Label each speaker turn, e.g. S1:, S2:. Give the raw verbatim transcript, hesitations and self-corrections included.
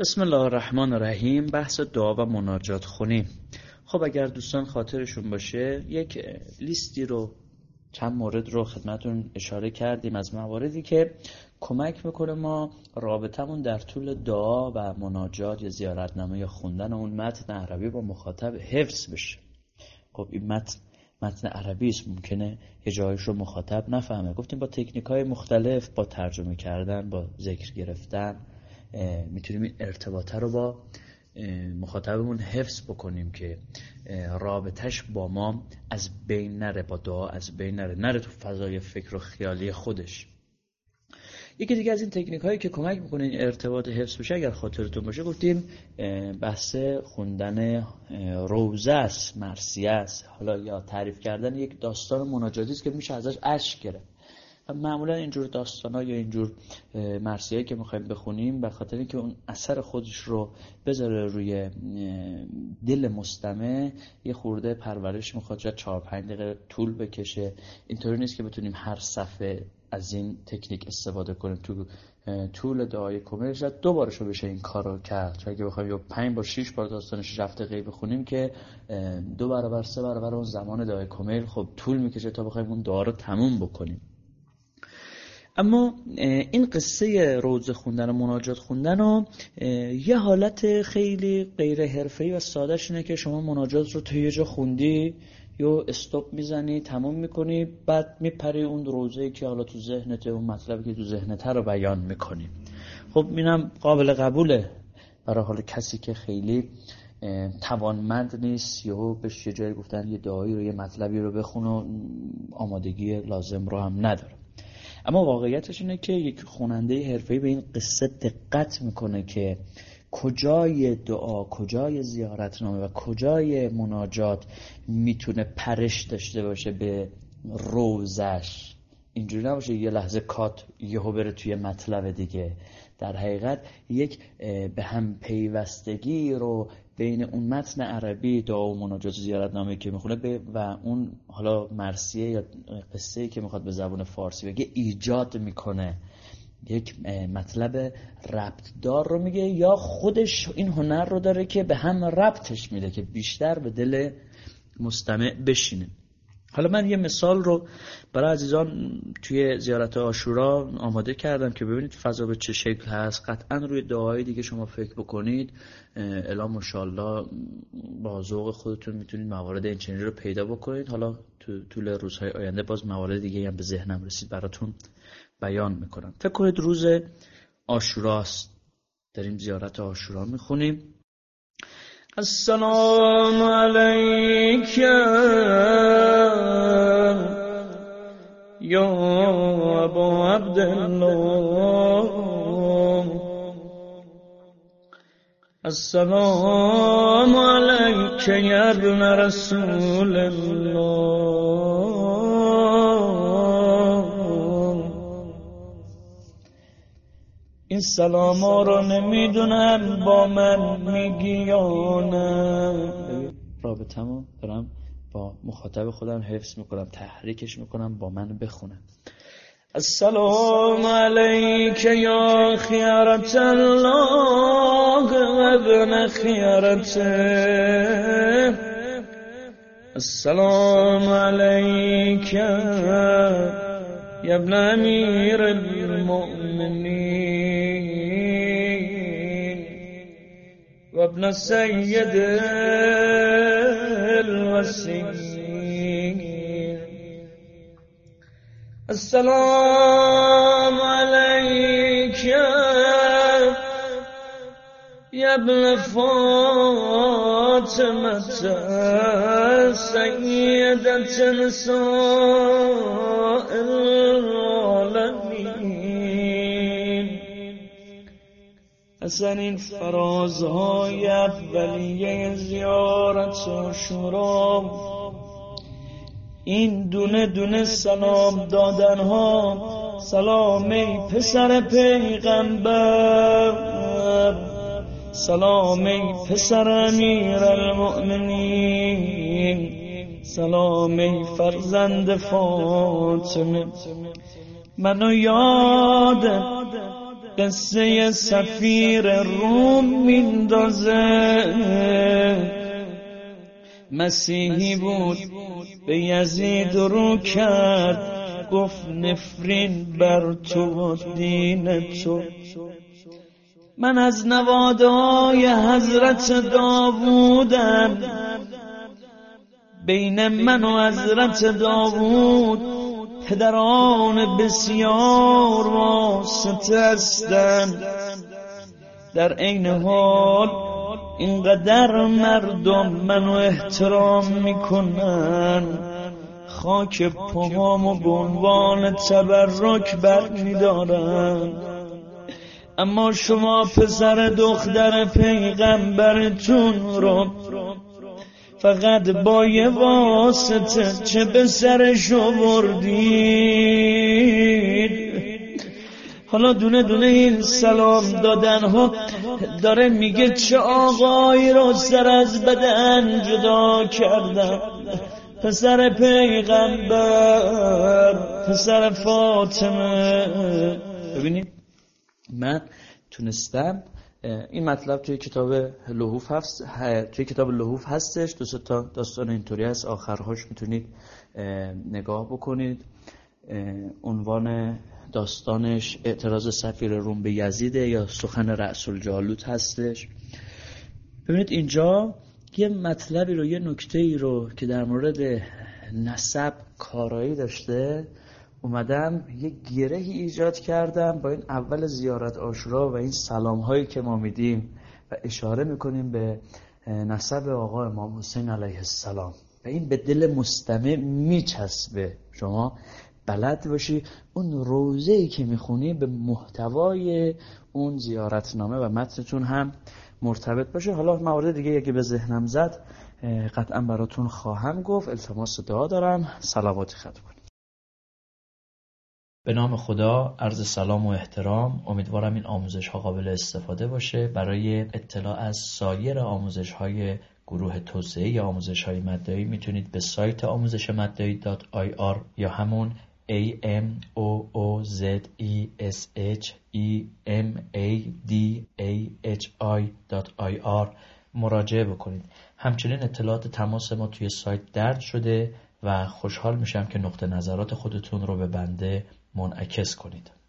S1: بسم الله الرحمن الرحیم. بحث دعا و مناجات خونی. خب اگر دوستان خاطرشون باشه یک لیستی رو چند مورد رو خدمتون اشاره کردیم از مواردی که کمک میکنه ما رابطمون در طول دعا و مناجات یا زیارتنامه یا خوندن اون متن عربی با مخاطب حفظ بشه. خب این متن متن عربی است، ممکنه یه جایش رو مخاطب نفهمه. گفتیم با تکنیک‌های مختلف، با ترجمه کردن، با ذکر گرفتن میتونیم این ارتباطه رو با مخاطبمون حفظ بکنیم که رابطش با ما از بین نره، با دعا از بین نره نره تو فضای فکر و خیالی خودش. یکی دیگه از این تکنیک هایی که کمک میکنه این ارتباط حفظ بشه، اگر خاطرتون باشه گفتیم بحث خوندن روزه است، مرثیه است، حالا یا تعریف کردن یک داستان مناجاتی است که میشه ازش اشک گرفت. معمولا اینجور داستانا یا اینجور مرثیه‌ای که میخوایم بخونیم به خاطر اینکه اون اثر خودش رو بذاره روی دل مستمع، یه خورده پرورش میخواد، شاید چهار پنج دقیقه طول بکشه. اینطوری نیست که بتونیم هر صفحه از این تکنیک استفاده کنیم. تو طول دعای کمیل شاید دو بارشو بشه این کارو کرد. چون اگه بخوایم یا پنج بار شش بار داستان شش هفته دقیقه بخونیم که دو برابر سه برابر اون زمان دعای کمیل خب طول میکشه تا بخوایم اون دعا رو تموم بکنیم. اما این قصه روزه خوندن و مناجات خوندن و یه حالت خیلی غیر حرفه‌ای و سادهش اینه که شما مناجات رو تا یه جا خوندی یا استاپ میزنی، تمام میکنی، بعد میپری اون روزه‌ای که حالا تو ذهنته، اون مطلبی که تو ذهنته رو بیان میکنی. خب اینم قابل قبوله برای حال کسی که خیلی توانمند نیست، یهو بهش یه جایی گفتن یه دعایی رو، یه مطلبی رو بخون و آمادگی لازم رو هم نداره. اما واقعیتش اینه که یک خواننده حرفه‌ای به این قصه دقت میکنه که کجای دعا، کجای زیارتنامه و کجای مناجات میتونه پرش داشته باشه به روزش. اینجوری نباشه یه لحظه کات یهو بره توی مطلب دیگه. در حقیقت یک به هم پیوستگی رو بین اون متن عربی دعا و مناجات و زیارتنامه که میخونه و اون حالا مرثیه یا قصه‌ای که میخواد به زبان فارسی بگه ایجاد میکنه. یک مطلب ربط دار رو میگه یا خودش این هنر رو داره که به هم ربطش میده که بیشتر به دل مستمع بشینه. حالا من یه مثال رو برای عزیزان توی زیارت عاشورا آماده کردم که ببینید فضا به چه شکل هست. قطعا روی دعای دیگه شما فکر بکنید، الا ماشاءالله با ذوق خودتون میتونید موارد این چنینی رو پیدا بکنید. حالا تو طول روزهای آینده باز موارد دیگه هم به ذهنم رسید براتون بیان میکنم. فکر کنید روز عاشوراست، داریم زیارت عاشورا میخونیم. السلام علیک یا ابا عبدالله، السلام علیک یا ابن رسول الله. این سلام ها رو نمیدونم با من میگی یا نه. رابطمو دارم با مخاطب خودم حفظ میکنم، تحریکش میکنم با من بخونم. السلام علیک یا خیارت الله و ابن خیارته، السلام علیک یا ابن امیر المؤمنین و ابن سید الوسیین، السلام علیک یا ابن فاطمه سیدت نساء العالمین. اصلا این فرازهای اولیه زیارت عاشورا، این دونه دونه سلام دادن ها، سلام ای پسر پیغمبر، سلام ای پسر امیر المؤمنین، سلام ای فرزند فاطمه. منو یاد قصه سفیر روم میندازه. مسیحی بود به یزید رو کرد، گفت نفرین بر تو و دین تو. من از نوادای حضرت داوودم، بین من و حضرت داوود پدران بسیار واسطه هستند. در این حال اینقدر مردم منو احترام میکنن، خاک پاهامو به عنوان تبرک بر میدارن. اما شما پسر دختر پیغمبرتون رو فقط با یه واسطه چه به سرش آوردید. حالا دونه دونه این سلام دادن ها داره میگه چه آقایی رو سر از بدن جدا کردم. پسر پیغمبر، پسر فاطمه. ببینید من تونستم این مطلب توی کتاب لحوف هست، توی کتاب لحوف هستش، دو سه تا داستان اینطوری هست، آخرهاش میتونید نگاه بکنید. عنوان داستانش اعتراض سفیر روم به یزیده یا سخن رأس الجالوت هستش. ببینید اینجا یه مطلبی رو، یه نکته‌ای رو که در مورد نسب کارایی داشته اومدم یه گرهی ایجاد کردم با این اول زیارت عاشورا و این سلام هایی که ما میدیم و اشاره میکنیم به نسب آقا امام حسین علیه السلام و این به دل مستمع میچسبه. شما بلد باشی اون روزه‌ای که میخونی به محتوای اون زیارتنامه و متنتون هم مرتبط باشه. حالا موارد دیگه اگه به ذهنم زد قطعا براتون خواهم گفت. التماس دعا دارم. صلواتی ختم کنید. به نام خدا، عرض سلام و احترام. امیدوارم این آموزش ها قابل استفاده باشه. برای اطلاع از سایر آموزش های گروه توسعه یا آموزش های مدعی میتونید به سایت آموزش مدعی دات آی آر یا همون A M O O Z E S H E M A D A H I دات آی آر مراجعه بکنید. همچنین اطلاعات تماس ما توی سایت درج شده و خوشحال میشم که نقطه نظرات خودتون رو به بنده منعکس کنید.